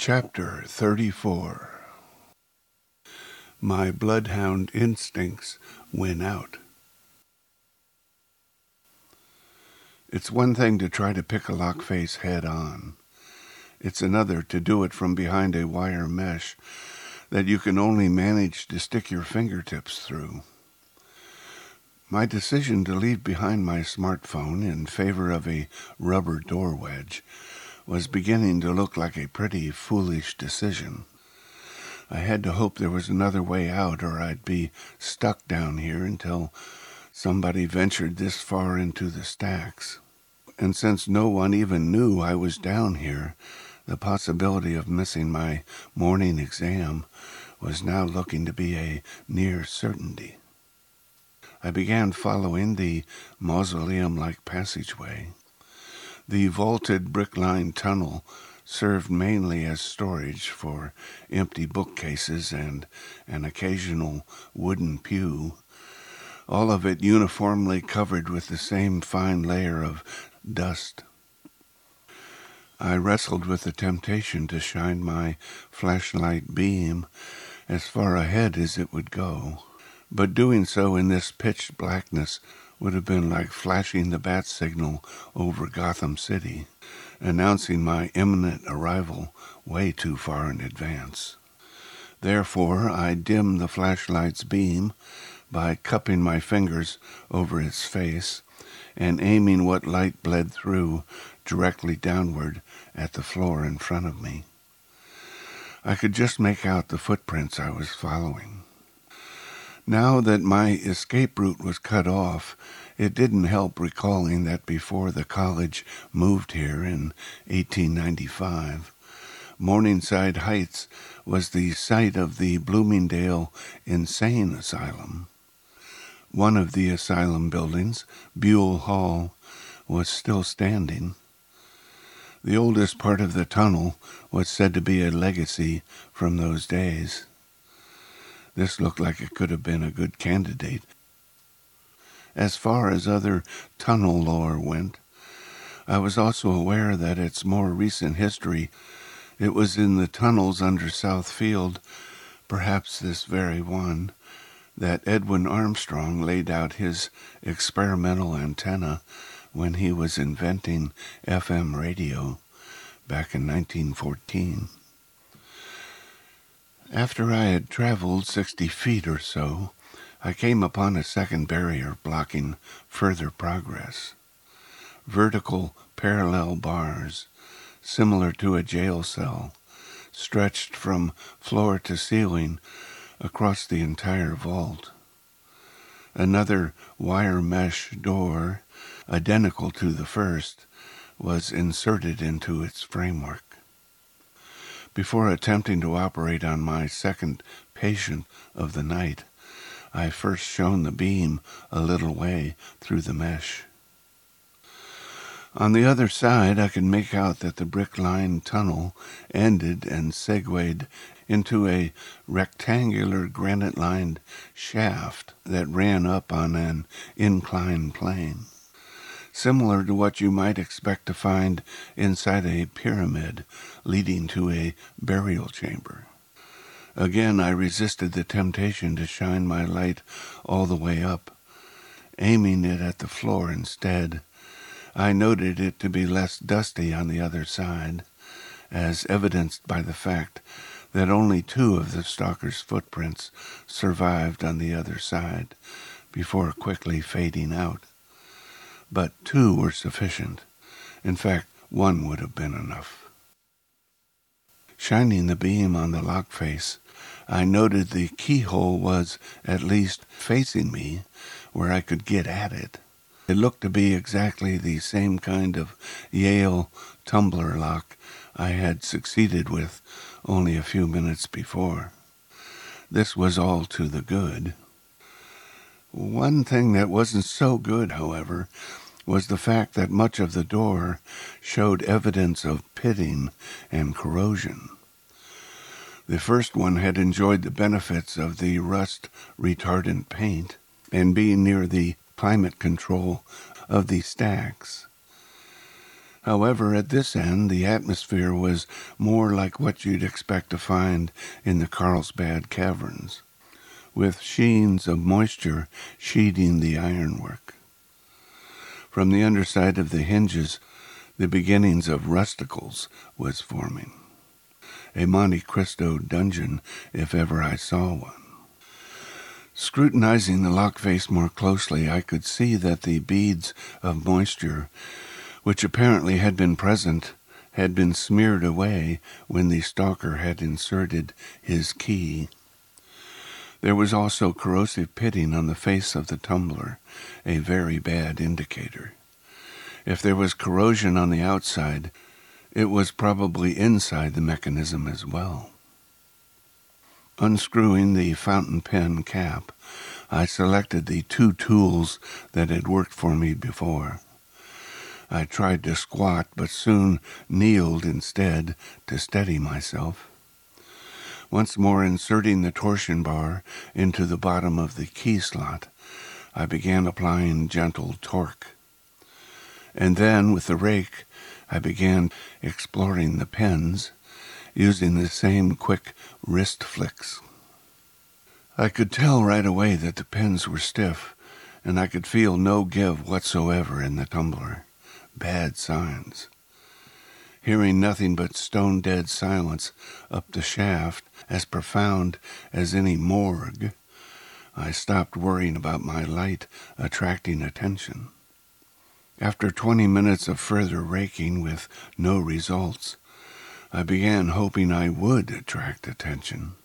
Chapter 34. My bloodhound instincts win out. It's one thing to try to pick a lockface head on. It's another to do it from behind a wire mesh that you can only manage to stick your fingertips through. My decision to leave behind my smartphone in favor of a rubber door wedge was beginning to look like a pretty foolish decision. I had to hope there was another way out, or I'd be stuck down here until somebody ventured this far into the stacks. And since no one even knew I was down here, the possibility of missing my morning exam was now looking to be a near certainty. I began following the mausoleum-like passageway. The vaulted brick-lined tunnel served mainly as storage for empty bookcases and an occasional wooden pew, all of it uniformly covered with the same fine layer of dust. I wrestled with the temptation to shine my flashlight beam as far ahead as it would go, but doing so in this pitch blackness would have been like flashing the bat signal over Gotham City, announcing my imminent arrival way too far in advance. Therefore, I dimmed the flashlight's beam by cupping my fingers over its face and aiming what light bled through directly downward at the floor in front of me. I could just make out the footprints I was following. Now that my escape route was cut off, it didn't help recalling that before the college moved here in 1895, Morningside Heights was the site of the Bloomingdale Insane Asylum. One of the asylum buildings, Buell Hall, was still standing. The oldest part of the tunnel was said to be a legacy from those days. This looked like it could have been a good candidate. As far as other tunnel lore went, I was also aware that its more recent history, it was in the tunnels under South Field, perhaps this very one, that Edwin Armstrong laid out his experimental antenna when he was inventing FM radio back in 1914. After I had traveled 60 feet or so, I came upon a second barrier blocking further progress. Vertical parallel bars, similar to a jail cell, stretched from floor to ceiling across the entire vault. Another wire mesh door, identical to the first, was inserted into its framework. Before attempting to operate on my second patient of the night, I first shone the beam a little way through the mesh. On the other side, I could make out that the brick-lined tunnel ended and segued into a rectangular granite-lined shaft that ran up on an inclined plane, similar to what you might expect to find inside a pyramid leading to a burial chamber. Again, I resisted the temptation to shine my light all the way up, aiming it at the floor instead. I noted it to be less dusty on the other side, as evidenced by the fact that only 2 of the stalker's footprints survived on the other side before quickly fading out. But 2 were sufficient. In fact, 1 would have been enough. Shining the beam on the lock face, I noted the keyhole was at least facing me where I could get at it. It looked to be exactly the same kind of Yale tumbler lock I had succeeded with only a few minutes before. This was all to the good. One thing that wasn't so good, however, was the fact that much of the door showed evidence of pitting and corrosion. The first one had enjoyed the benefits of the rust-retardant paint and being near the climate control of the stacks. However, at this end, the atmosphere was more like what you'd expect to find in the Carlsbad caverns, with sheens of moisture sheeting the ironwork. From the underside of the hinges, the beginnings of rusticles was forming. A Monte Cristo dungeon, if ever I saw one. Scrutinizing the lock face more closely, I could see that the beads of moisture, which apparently had been present, had been smeared away when the stalker had inserted his key. There was also corrosive pitting on the face of the tumbler, a very bad indicator. If there was corrosion on the outside, it was probably inside the mechanism as well. Unscrewing the fountain pen cap, I selected the 2 tools that had worked for me before. I tried to squat, but soon kneeled instead to steady myself. Once more inserting the torsion bar into the bottom of the key slot, I began applying gentle torque. And then, with the rake, I began exploring the pens, using the same quick wrist flicks. I could tell right away that the pens were stiff, and I could feel no give whatsoever in the tumbler. Bad signs. Hearing nothing but stone-dead silence up the shaft, as profound as any morgue, I stopped worrying about my light attracting attention. After 20 minutes of further raking with no results, I began hoping I would attract attention.